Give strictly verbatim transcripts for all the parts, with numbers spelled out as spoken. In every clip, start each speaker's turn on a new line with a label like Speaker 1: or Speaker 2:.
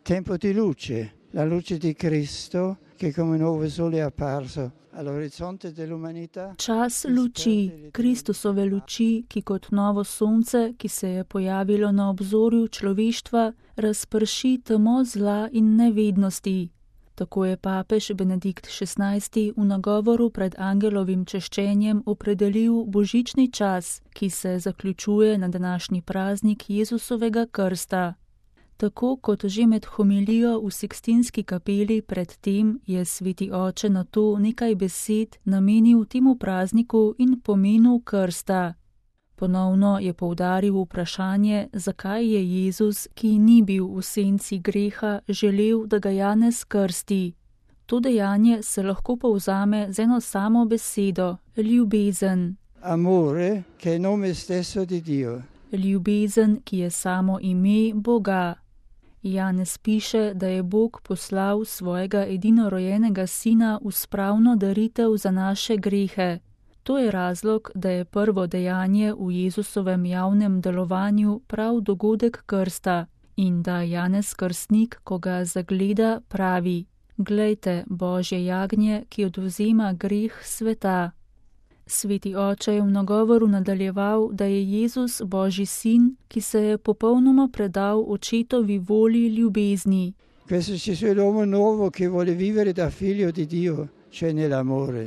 Speaker 1: tempo di luce, la luce di Cristo che come nuovo sole è apparso all'orizzonte dell'umanità.
Speaker 2: Čas luči, Kristusove luči, ki kot novo sonce, ki se je pojavilo na obzorju človeštva, razprši temo zla in nevednosti. Tako je papež Benedikt šestnajsti v nagovoru pred angelovim češčenjem opredelil božični čas, ki se zaključuje na današnji praznik Jezusovega krsta. Tako kot že med homilijo v Sikstinski kapeli pred tem je sveti oče na to nekaj besed namenil temu prazniku in pomenu krsta. Ponovno je poudaril vprašanje, zakaj je Jezus, ki ni bil v senci greha, želel, da ga Janez krsti. To dejanje se lahko povzame z eno samo besedo, ljubezen.
Speaker 1: Amore, che è nome stesso di Dio.
Speaker 2: Ljubezen, ki je samo ime Boga. Janez piše, da je Bog poslal svojega edinorojenega sina v spravno daritev za naše grehe. To je razlog, da je prvo dejanje v Jezusovem javnem delovanju prav dogodek krsta in da Janez Krstnik, ko ga zagleda, pravi: Glejte, Božje jagnje, ki odvzema greh sveta. Sveti oče je v nagovoru nadaljeval, da je Jezus Božji sin, ki se je popolnoma predal očetovi volji ljubezni.
Speaker 1: Questo Gesù è l'uomo nuovo che vuole vivere da figlio di Dio, cioè nell'amore.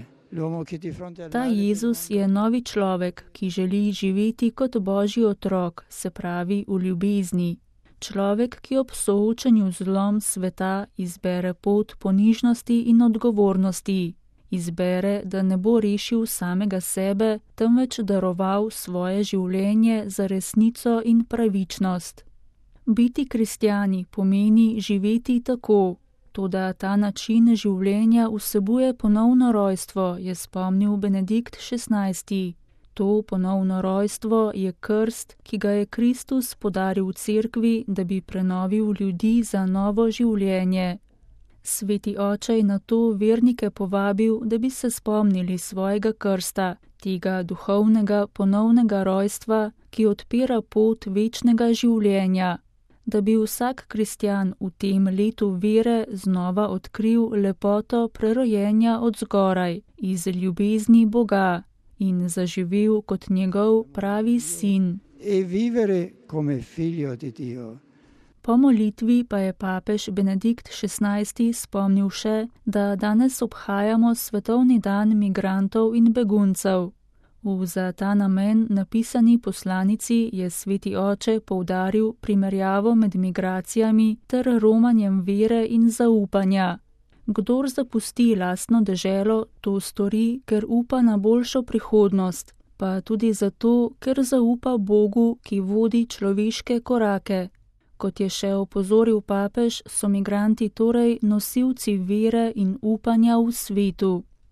Speaker 2: Ta Jezus je novi človek, ki želi živeti kot Božji otrok, se pravi v ljubezni. Človek, ki ob soočanju z zlom sveta izbere pot ponižnosti in odgovornosti. Izbere, da ne bo rešil samega sebe, temveč daroval svoje življenje za resnico in pravičnost. Biti kristjani pomeni živeti tako. Toda ta način življenja vsebuje ponovno rojstvo, je spomnil Benedikt šestnajsti. To ponovno rojstvo je krst, ki ga je Kristus podaril cerkvi, da bi prenovil ljudi za novo življenje. Sveti oče je na to vernike povabil, da bi se spomnili svojega krsta, tega duhovnega ponovnega rojstva, ki odpira pot večnega življenja. Da bi vsak kristjan v tem letu vere znova odkril lepoto prerojenja od zgoraj, iz ljubezni Boga in zaživel kot njegov pravi sin.
Speaker 1: E vivere come figlio di Dio.
Speaker 2: Po molitvi pa je papež Benedikt šestnajsti spomnil še, da danes obhajamo svetovni dan migrantov in beguncev. V za ta namen napisani poslanici je sveti oče poudaril primerjavo med migracijami ter romanjem vere in zaupanja. Kdor zapusti lastno deželo, to stori, ker upa na boljšo prihodnost, pa tudi zato, ker zaupa Bogu, ki vodi človeške korake. Kot je še opozoril papež, so migranti torej nosilci vere in upanja v svetu.